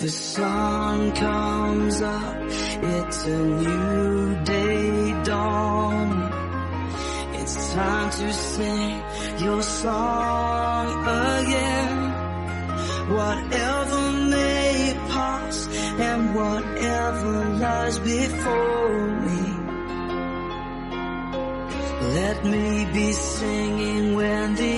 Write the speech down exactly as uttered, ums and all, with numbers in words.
The sun comes up, it's a new day dawning. It's time to sing your song again. Whatever may pass and whatever lies before me, let me be singing when the